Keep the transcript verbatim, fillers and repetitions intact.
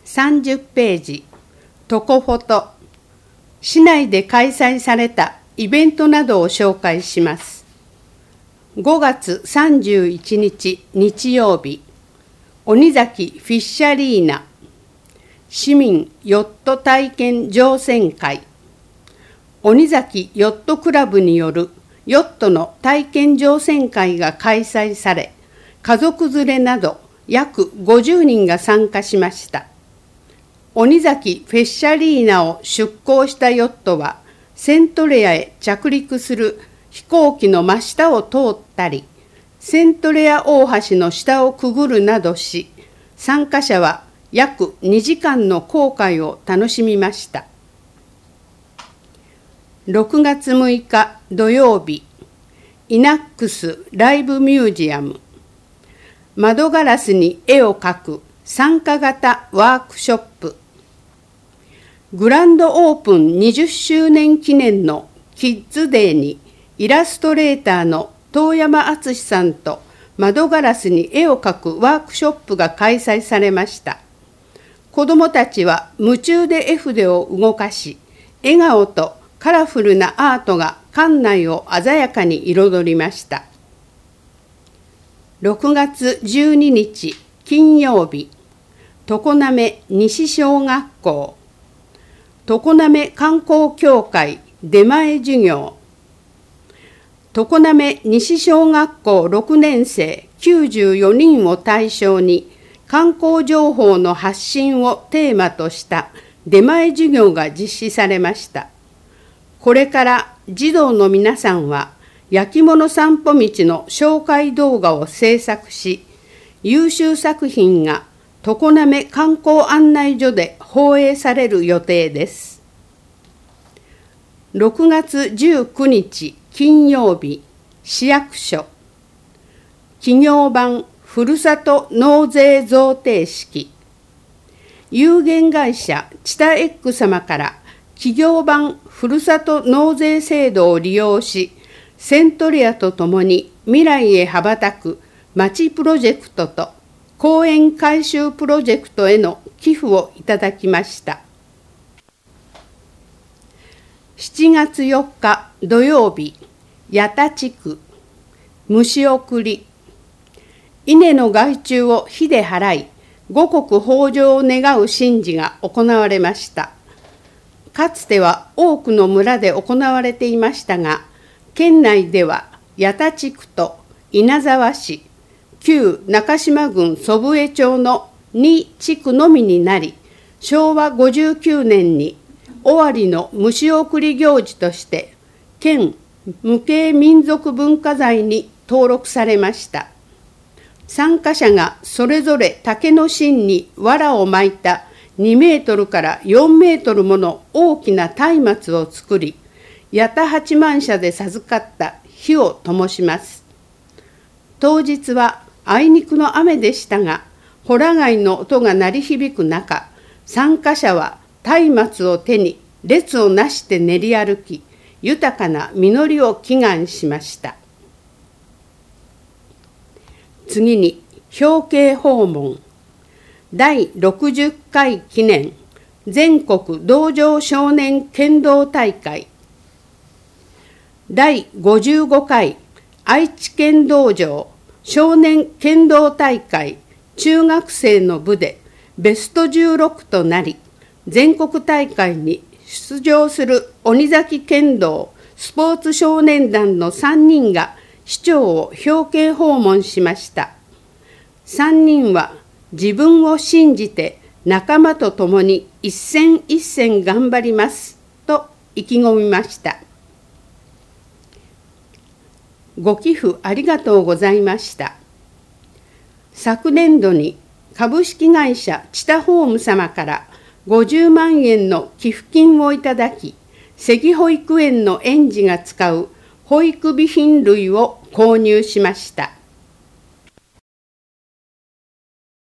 さんじゅっページ、トコフォト。市内で開催されたイベントなどを紹介します。ごがつさんじゅういちにち日曜日、鬼崎フィッシャリーナ、市民ヨット体験乗船会、鬼崎ヨットクラブによるヨットの体験乗船会が開催され、家族連れなど約ごじゅうにんが参加しました。鬼崎フェッシャリーナを出港したヨットは、セントレアへ着陸する飛行機の真下を通ったり、セントレア大橋の下をくぐるなどし、参加者は約にじかんの航海を楽しみました。ろくがつむいか土曜日、イナックスライブミュージアム、窓ガラスに絵を描く参加型ワークショップ、グランドオープンにじゅっしゅうねん記念のキッズデーにイラストレーターの遠山敦さんと窓ガラスに絵を描くワークショップが開催されました。子どもたちは夢中で絵筆を動かし、笑顔とカラフルなアートが館内を鮮やかに彩りました。ろくがつじゅうににち金曜日、常滑西小学校、常滑観光協会出前授業、常滑西小学校ろくねんせいきゅうじゅうよにんを対象に観光情報の発信をテーマとした出前授業が実施されました。これから児童の皆さんは焼き物散歩道の紹介動画を制作し、優秀作品が常滑観光案内所で放映される予定です。ろくがつじゅうくにち金曜日、市役所、企業版ふるさと納税贈呈式、有限会社チタエッグ様から企業版ふるさと納税制度を利用し、セントレアとともに未来へ羽ばたくまちプロジェクトと公園改修プロジェクトへの寄付をいただきました。しちがつよっか土曜日、八田地区、虫送り、稲の害虫を火で払い、五穀豊穣を願う神事が行われました。かつては多くの村で行われていましたが、県内では八田地区と稲沢市、旧中島郡祖父江町のに地区のみになり、しょうわごじゅうきゅうねんに尾張の虫送り行事として県無形民族文化財に登録されました。参加者がそれぞれ竹の芯に藁を巻いたにメートルからよんメートルもの大きな松明を作り、八田八幡社で授かった火を灯します。当日はあいにくの雨でしたが、ホラ貝の音が鳴り響く中、参加者は松明を手に列をなして練り歩き、豊かな実りを祈願しました。次に表敬訪問、だいろくじゅっかい記念全国道場少年剣道大会、だいごじゅうごかい愛知県道場少年剣道大会中学生の部でベストじゅうろくとなり、全国大会に出場する鬼崎剣道スポーツ少年団のさんにんが市長を表敬訪問しました。さんにんは自分を信じて仲間と共に一戦一戦頑張りますと意気込みました。ご寄付ありがとうございました。昨年度に株式会社チタホーム様からごじゅうまんえんの寄付金をいただき、関保育園の園児が使う保育備品類を購入しました。